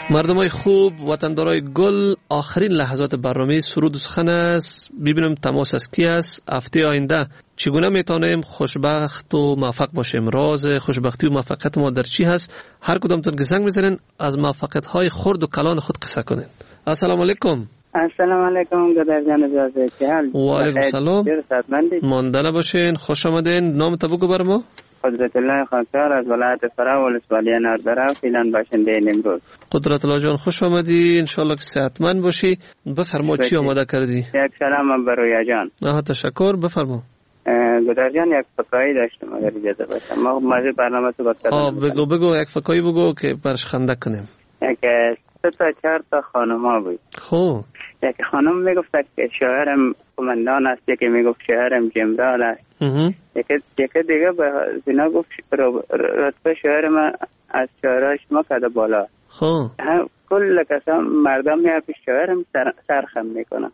مردمای خوب، وطندارای گل، آخرین لحظات برنامه سرود و سخن است. ببینم تماس از کی است. هفته آینده چگونه میتونیم خوشبخت و موفق باشیم؟ راز خوشبختی و موفقیت ما در چی هست؟ هر کدامتون که زنگ بزنین از موفقیت های خرد و کلان خود قصه کنین. السلام علیکم. السلام علیکم گدر جان اجازه چه حال؟ و علیکم السلام. مانده باشین. خوش آمدین. نام تو بگو بر ما. قدرت الله خاکسار از ولایت فرا ولسوالی ناردره فعلا باشنده امروز. قدرت الله جان خوش آمدی. انشالله که صحتمند باشی. بفرما چی آماده کردی؟ یک سلام بر رویا جان. آها تشکر. بفرما. گدر جان یک فکایی داشتم اگر اجازه باشه. ما موضوع برنامه تو گفتم. آه بگو بگو یک فکایی بگو که برش خنده کنیم. یک سه تا چهار تا خانم‌ها بود. خب یک خانم میگفت که شوهرم قماندان است، یکی میگفت شوهرم جنرال است، یکی یکی دیگه به زنا گفت رتبه شوهر من از شوهرش ما کده بالا. خب کل کسا مردم میاد پیش شوهرم سر سرخم میکنن.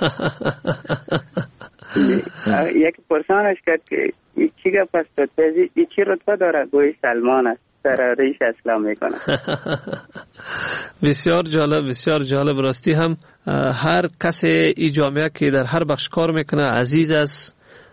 یکی پرسانش کرد که چی گپ است تو تیزی چی رتبه داره؟ گوی سلمان است، سر ریش اسلام میکنه. بسیار جالب، بسیار جالب. راستی هم هر کس ای جامعه که در هر بخش کار میکنه عزیز است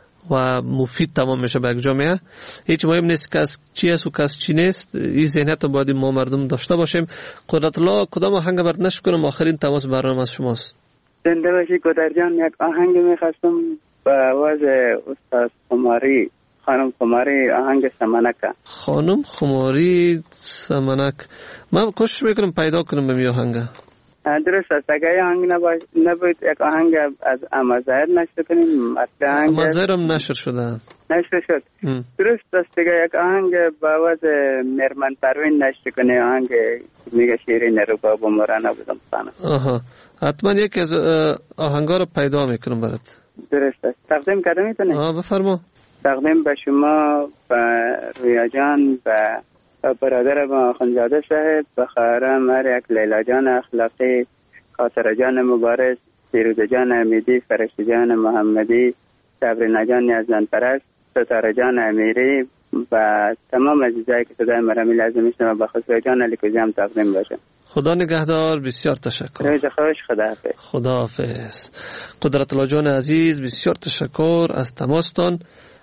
و مفید تمام میشه به یک جامعه. هیچ مهم نیست کس چی است و کس چی نیست. این ذهنیت رو باید ما مردم داشته باشیم. قدرت الله کدام آهنگ برات نشر کنم؟ آخرین تماس برنامه از شماست. زنده باشی گدر جان. یک آهنگ میخواستم به آواز استاد خماری، خانم خماری، آهنگ سمنک. خانم خماری سمنک. من کوشش میکنم پیدا کنم به می آهنگ. درست است. اگر آهنگ نبود یک آهنگ از امازهر نشر کنیم. امازهر هم نشر شده. نشر شد. ام. درست است. دیگه یک آهنگ با آواز مرمن پروین نشر کنه. آهنگ میگه شیرین رباب و مرانه بودم خانم. آها حتما یکی از آهنگا رو پیدا میکنم برات. درست است. تقدیم کرده میتونه؟ آه بفرما. تقدیم به شما، به رویا جان، به برادر ما خانزاده صاحب، به خواهرم هر یک لیلا جان اخلاقی، خاطر جان مبارز، فیروز جان امیدی، فرشته جان محمدی، صبرینه جان یزدان پرست، ستاره جان امیری و تمام عزیزایی که صدای مرمی لازم میشنم و به خصوص جان علی کوزی هم تقدیم باشه. خدا نگهدار. بسیار تشکر. روز خوش. خداحافظ. خداحافظ. قدرت الله جان عزیز بسیار تشکر از تماستان.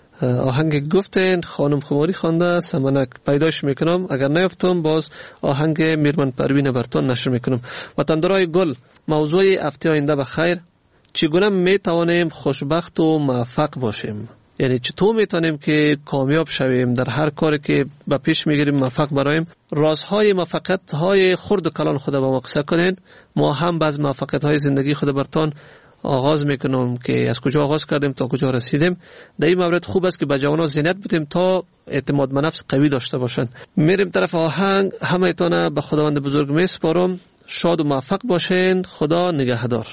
آهنگ گفتین خانم خماری خوانده سمنک پیداش میکنم. اگر نیفتم باز آهنگ میرمن پروین برتون نشر میکنم. وطندارای گل، موضوع هفته آینده بخیر. چگونه میتوانیم خوشبخت و موفق باشیم؟ یعنی چطور میتونیم که کامیاب شویم در هر کاری که به پیش میگیریم موفق برایم؟ رازهای موفقیت های خرد و کلان خود با ما قصه کنین. ما هم باز موفقیت های زندگی خود برتون آغاز میکنم که از کجا آغاز کردیم تا کجا رسیدیم. در این مورد خوب است که به جوانان ذهنیت بدیم تا اعتماد به نفس قوی داشته باشند. میریم طرف آهنگ. همه ایتونه به خداوند بزرگ میسپارم. شاد و موفق باشین. خدا نگهدار.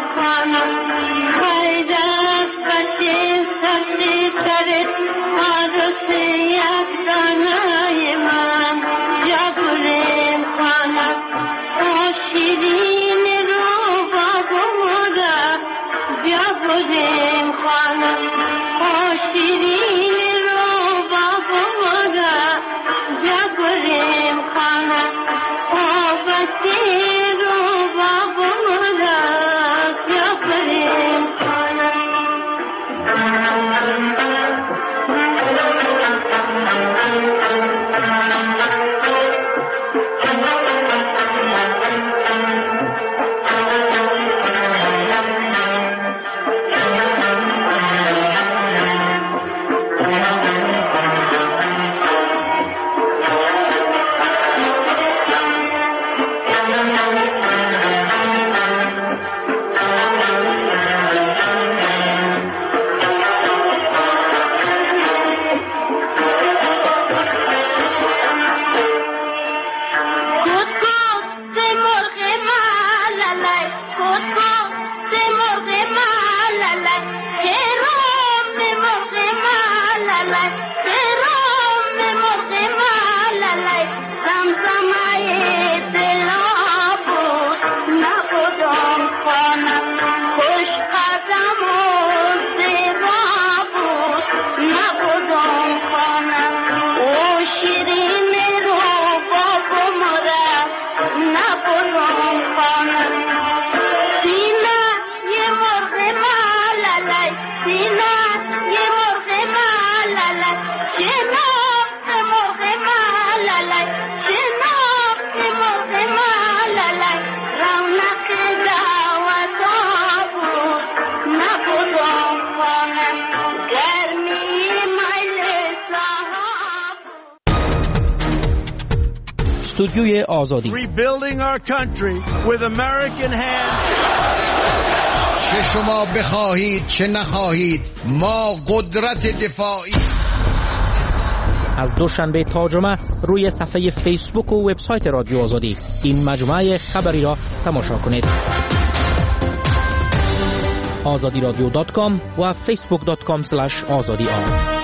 Thank you. استودیوی آزادی. Rebuilding our country with American hands. چه شما بخواهید چه نخواهید ما قدرت دفاعی. از دوشنبه تا جمعه روی صفحه فیسبوک و وبسایت رادیو آزادی این مجموعه خبری را تماشا کنید. آزادی رادیو دات کام و فیسبوک دات کام اسلش آزادی آر.